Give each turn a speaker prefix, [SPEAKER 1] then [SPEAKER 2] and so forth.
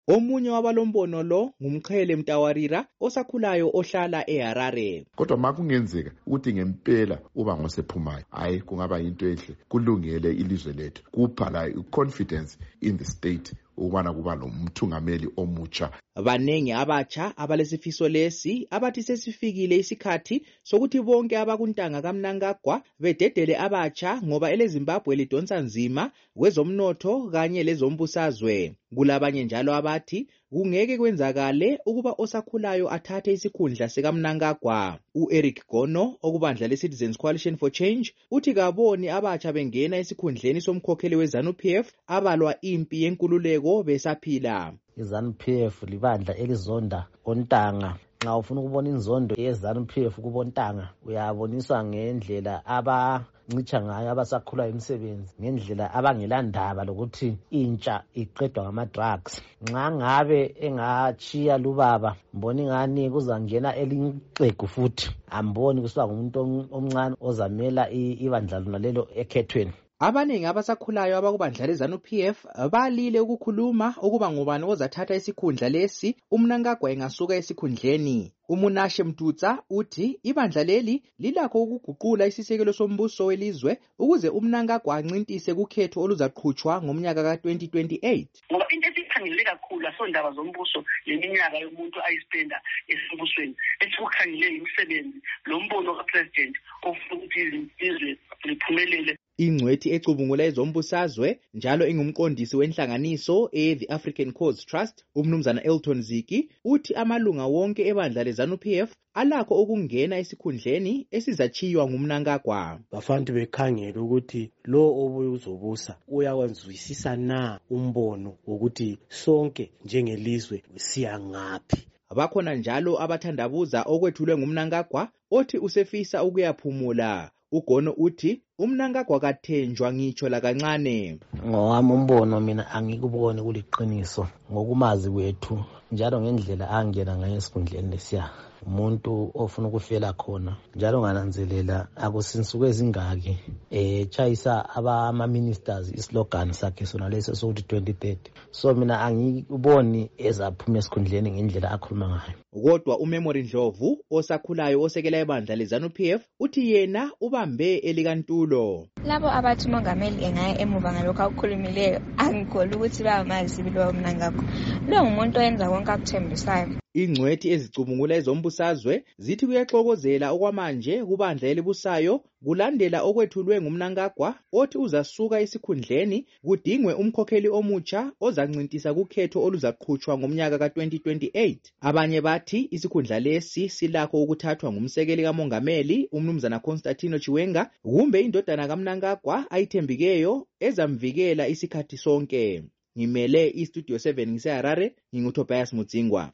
[SPEAKER 1] Omunye wabalombono lo ngumqhele Mtawarira osakhulayo ohlala eHarare.
[SPEAKER 2] Kodwa makungenzeka ukuthi ngempela uba ngosephumayo, hayi kungaba into ehle, kulungele ilizwe lethu, kuphala confidence in the state ukubana kuba lomthungameli omutsha.
[SPEAKER 1] Banengi abatsha abalesifiso lesi abathi sesifikile isikhathi sokuthi bonke abakuntanga kaMnangagwa bededele abatsha ngoba eleZimbabwe lidonsa nzima kwezomnotho kanye lezombusazwe. Kulabanye njalo abathi kungeke kwenzakale ukuba osakhulayo athathe isikhundla sikaMnangagwa. U-Eric Gono okubandla le-Citizens Coalition for Change uthi kaboni abatsha bengena esikhundleni somkhokheli we-ZANU-PF abalwa impi yenkululeko besaphila.
[SPEAKER 3] iZANU-PF libandla elizonda ontanga. Nxa ufuna ukubona inzondo yeZANU-PF kubontanga uyaboniswa ngendlela abancitsha ngayo abasakhula imisebenzi, ngendlela abangelandaba lokuthi intsha iqedwa ngama-drugs. Nxa ngabe engatshiya lubaba mbona ingani kuzangena elinxegu futhi, amboni kusiba ngumuntu omncane ozamela ibandla lona lelo ekhethweni.
[SPEAKER 1] Abanengi abasakhulayo abakubandla leZANU-PF balile ukukhuluma ukuba ngubani ozathatha isikhundla lesi uMnangagwa engasuka esikhundleni. Umunashe Mtutsa uthi ibandla leli lilakho ukuguqula isisekelo sombuso welizwe ukuze uMnangagwa ancintise kukhetho oluzaqhutshwa ngomnyaka ka-2028.
[SPEAKER 4] Ngoba into esikhangele kakhulu asondaba zombuso leminyaka yomuntu ayispenda esibusweni, esikukhangele imisebenzi lombono kapresident ofuna ukuthi izwe liphumelele.
[SPEAKER 1] Ingcwethi ecubungula ezombusazwe njalo ingumqondisi wenhlanganiso The African Cause Trust, umnumzana Elton Ziki, uthi amalunga wonke ebandla leZANU-PF alakho ukungena esikhundleni esizachiywa nguMnangagwa.
[SPEAKER 5] Bafanele bekhangele ukuthi lo obuye uzobusa uyawenzwisisa na umbono ukuthi sonke njengelizwe siya ngaphi.
[SPEAKER 1] Bakhona njalo abathandabuza okwethulwe nguMnangagwa othi usefisa ukuyaphumula. Ugono uthi uMnangagwa kathenjwa ngitsho la kancane.
[SPEAKER 3] Ngowami umbono mina angikuboni kuliqiniso ngokumazi kwethu njalo ngendlela angena ngayo esikhundleni lesiya. Umuntu ofuna ukufela khona njalo ngananzelela akusinsuku ezingaki chayisa ama-ministers islogan sakhe sona leso sokuthi 2030. So mina angikuboni ezaphuma esikhundleni ngendlela akhuluma ngayo.
[SPEAKER 1] Kodwa uMemory Ndlovu osakhulayo osekela ibandla leZANU-PF uthi yena ubambe elikantulo.
[SPEAKER 6] Labo abathi umongameli engaya emuva ngalokho akukhulumileyo angikholwa ukuthi bayamazi sibili waMnangagwa. Lo ngumuntu oyenza konke akuthembisayo.
[SPEAKER 1] Ingcwethi ezicubungula ezombusazwe zithi kuyaxokozela okwamanje kubandla elibusayo kulandela okwethulwe nguMnangagwa othi uzasuka esikhundleni kudingwe umkhokheli omutsha ozancintisa kukhetho oluzaqhutshwa ngomnyaka ka-2028. Abanye bathi isikhundla lesi silakho ukuthathwa ngumsekeli kamongameli umnumzana Constantino Chiwenga kumbe indodana kaMnangagwa ayithembikeyo ezamvikela isikhathi sonke. Ngimele iStudio 7 ngiseHarare, nginguTobias Mudzingwa.